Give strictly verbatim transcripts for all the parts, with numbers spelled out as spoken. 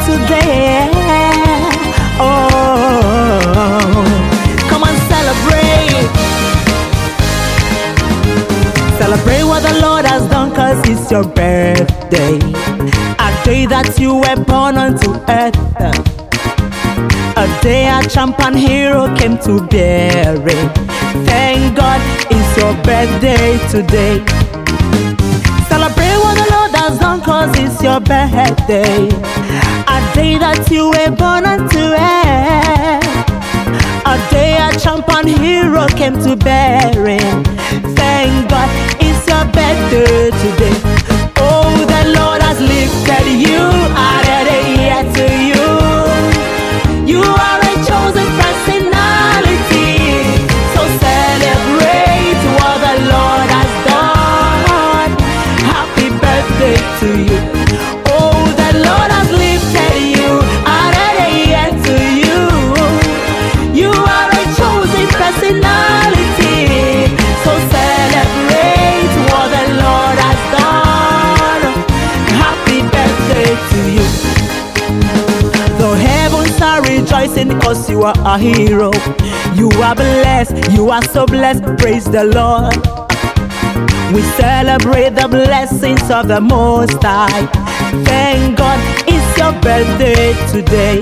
today. Oh, come on, celebrate. Celebrate what the Lord has done, cause it's your birthday. A day that you were born onto earth. A day a champion hero came to bear it. Thank God it's your birthday today. Celebrate what the Lord has done, cause it's your birthday. A day that you were born unto earth. A day a champion hero came to bear it. Thank God it's your birthday today. Oh, the Lord has lifted you, added a year to you. You are a chosen personality, so celebrate what the Lord has done. Happy birthday to you. Oh, the Lord has lifted you, added a year to you. You are a chosen personality, so celebrate what the Lord has done. Happy birthday to you. The heavens are rejoicing because you are a hero. You are blessed, you are so blessed, praise the Lord. We celebrate the blessings of the Most High. Thank God it's your birthday today.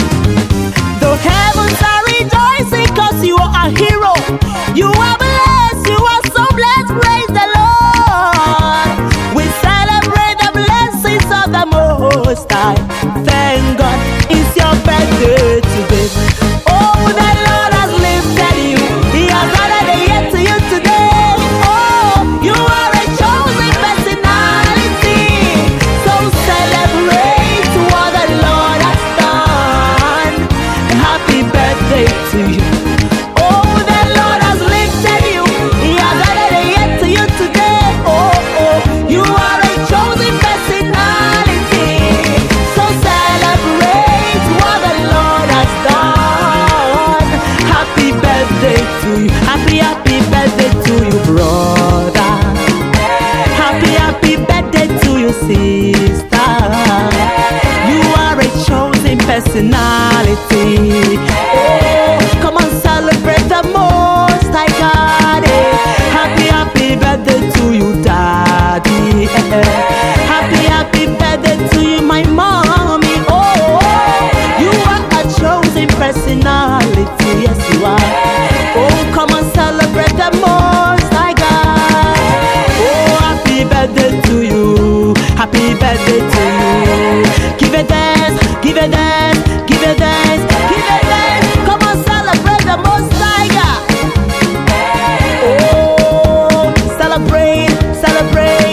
The heavens are rejoicing because you are a hero. You are blessed, you are so blessed, praise the Lord. We celebrate the blessings of the Most High. Thank God it's your birthday today. Oh, the Lord has lifted you, He has added a year to you today. Oh, you are a chosen personality, so celebrate what the Lord has done. Happy birthday to you. Oh, the Lord has lifted you, He has added a year to you today. Oh, oh, you are a chosen personality, so celebrate what the Lord has done. Happy birthday to you. Happy, happy birthday to you, brother. Happy, happy birthday to you, sister. You are a chosen personality. Oh, come on, celebrate the Most High God. eh. Happy, happy birthday to you, daddy. eh. Happy, happy birthday to you, my mommy. Oh, you are a chosen personality. Yes, you are. Oh, come on, celebrate the Most High God. Oh, happy birthday to you. Happy birthday to you. Give a dance, give a dance, give a dance, give a dance. Come on, celebrate the Most High God. Oh, celebrate, celebrate.